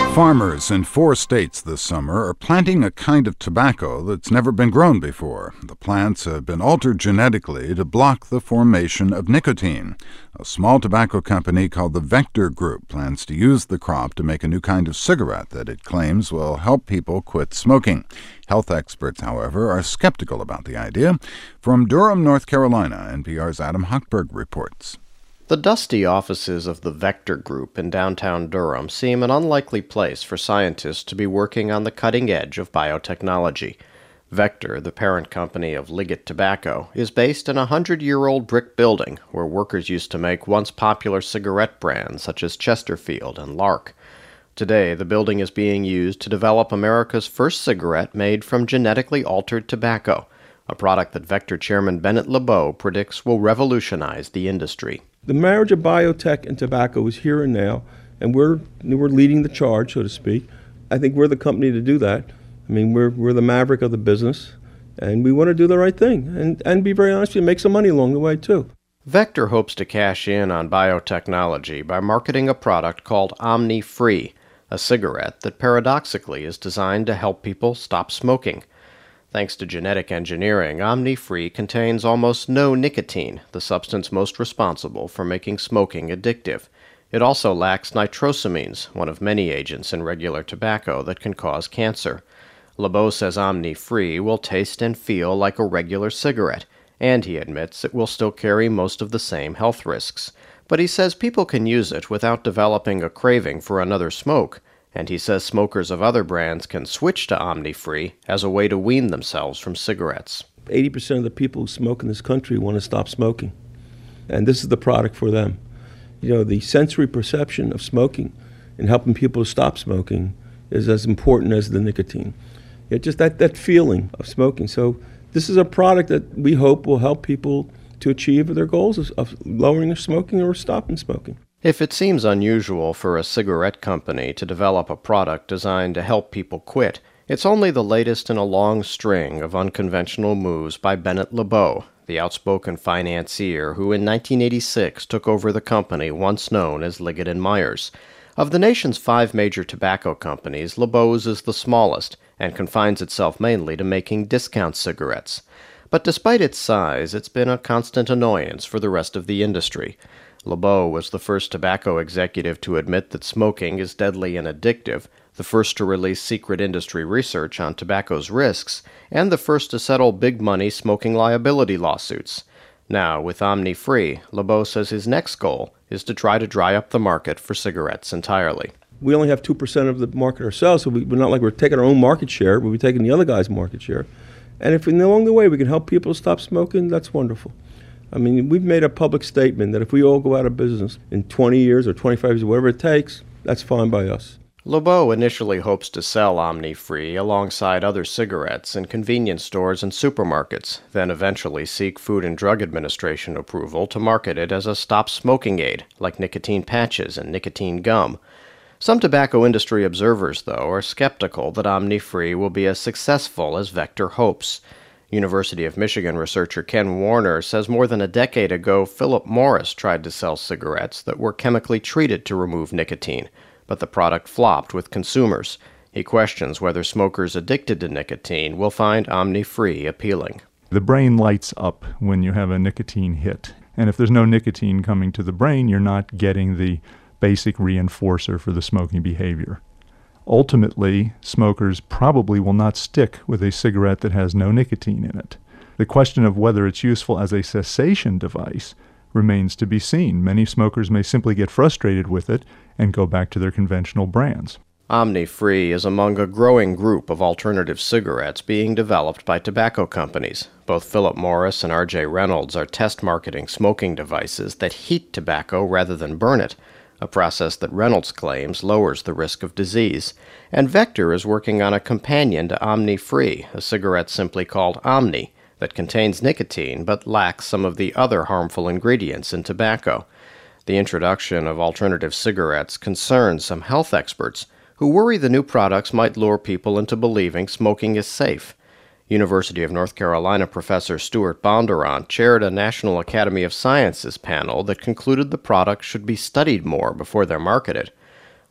Farmers in 4 states this summer are planting a kind of tobacco that's never been grown before. The plants have been altered genetically to block the formation of nicotine. A small tobacco company called the Vector Group plans to use the crop to make a new kind of cigarette that it claims will help people quit smoking. Health experts, however, are skeptical about the idea. From Durham, North Carolina, NPR's Adam Hochberg reports. The dusty offices of the Vector Group in downtown Durham seem an unlikely place for scientists to be working on the cutting edge of biotechnology. Vector, the parent company of Liggett Tobacco, is based in a 100-year-old brick building where workers used to make once popular cigarette brands such as Chesterfield and Lark. Today, the building is being used to develop America's first cigarette made from genetically altered tobacco, a product that Vector chairman Bennett LeBeau predicts will revolutionize the industry. The marriage of biotech and tobacco is here and now, and we're leading the charge, so to speak. I think we're the company to do that. I mean, we're the maverick of the business, and we want to do the right thing, and be very honest with you, make some money along the way, too. Vector hopes to cash in on biotechnology by marketing a product called Omni-Free, a cigarette that paradoxically is designed to help people stop smoking. Thanks to genetic engineering, Omni-Free contains almost no nicotine, the substance most responsible for making smoking addictive. It also lacks nitrosamines, one of many agents in regular tobacco that can cause cancer. LeBeau says Omni-Free will taste and feel like a regular cigarette, and he admits it will still carry most of the same health risks. But he says people can use it without developing a craving for another smoke. And he says smokers of other brands can switch to Omni-Free as a way to wean themselves from cigarettes. 80% of the people who smoke in this country want to stop smoking, and this is the product for them. You know, the sensory perception of smoking and helping people to stop smoking is as important as the nicotine. It's just that feeling of smoking. So this is a product that we hope will help people to achieve their goals of lowering their smoking or stopping smoking. If it seems unusual for a cigarette company to develop a product designed to help people quit, it's only the latest in a long string of unconventional moves by Bennett LeBeau, the outspoken financier who in 1986 took over the company once known as Liggett & Myers. Of the nation's 5 major tobacco companies, LeBeau's is the smallest and confines itself mainly to making discount cigarettes. But despite its size, it's been a constant annoyance for the rest of the industry. LeBeau was the first tobacco executive to admit that smoking is deadly and addictive, the first to release secret industry research on tobacco's risks, and the first to settle big-money smoking liability lawsuits. Now, with Omni-Free, LeBeau says his next goal is to try to dry up the market for cigarettes entirely. We only have 2% of the market ourselves, so we're not like we're taking our own market share, but we're taking the other guy's market share. And if along the way we can help people stop smoking, that's wonderful. I mean, we've made a public statement that if we all go out of business in 20 years or 25 years, whatever it takes, that's fine by us. LeBeau initially hopes to sell Omni-Free alongside other cigarettes in convenience stores and supermarkets, then eventually seek Food and Drug Administration approval to market it as a stop-smoking aid, like nicotine patches and nicotine gum. Some tobacco industry observers, though, are skeptical that Omni-Free will be as successful as Vector hopes. University of Michigan researcher Ken Warner says more than a decade ago, Philip Morris tried to sell cigarettes that were chemically treated to remove nicotine, but the product flopped with consumers. He questions whether smokers addicted to nicotine will find Omni-Free appealing. The brain lights up when you have a nicotine hit, and if there's no nicotine coming to the brain, you're not getting the basic reinforcer for the smoking behavior. Ultimately, smokers probably will not stick with a cigarette that has no nicotine in it. The question of whether it's useful as a cessation device remains to be seen. Many smokers may simply get frustrated with it and go back to their conventional brands. Omni-Free is among a growing group of alternative cigarettes being developed by tobacco companies. Both Philip Morris and R.J. Reynolds are test marketing smoking devices that heat tobacco rather than burn it, a process that Reynolds claims lowers the risk of disease. And Vector is working on a companion to Omni-Free, a cigarette simply called Omni, that contains nicotine but lacks some of the other harmful ingredients in tobacco. The introduction of alternative cigarettes concerns some health experts who worry the new products might lure people into believing smoking is safe. University of North Carolina professor Stuart Bondurant chaired a National Academy of Sciences panel that concluded the products should be studied more before they're marketed.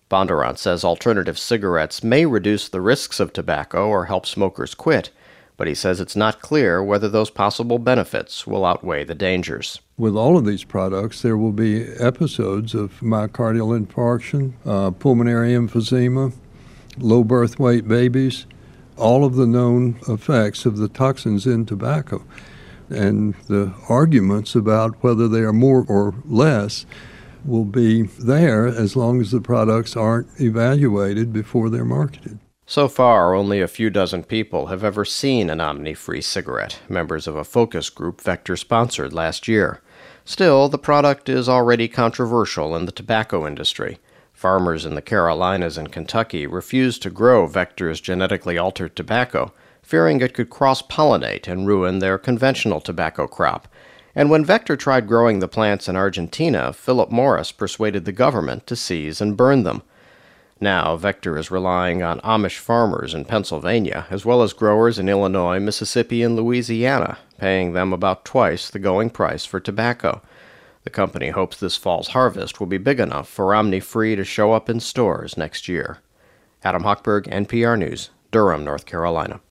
Bondurant says alternative cigarettes may reduce the risks of tobacco or help smokers quit, but he says it's not clear whether those possible benefits will outweigh the dangers. With all of these products, there will be episodes of myocardial infarction, pulmonary emphysema, low birth weight babies, all of the known effects of the toxins in tobacco. And the arguments about whether they are more or less will be there as long as the products aren't evaluated before they're marketed. So far, only a few dozen people have ever seen an Omni-Free cigarette, members of a focus group Vector sponsored last year. Still, the product is already controversial in the tobacco industry. Farmers in the Carolinas and Kentucky refused to grow Vector's genetically altered tobacco, fearing it could cross-pollinate and ruin their conventional tobacco crop. And when Vector tried growing the plants in Argentina, Philip Morris persuaded the government to seize and burn them. Now, Vector is relying on Amish farmers in Pennsylvania, as well as growers in Illinois, Mississippi, and Louisiana, paying them about twice the going price for tobacco. The company hopes this fall's harvest will be big enough for Omni-Free to show up in stores next year. Adam Hochberg, NPR News, Durham, North Carolina.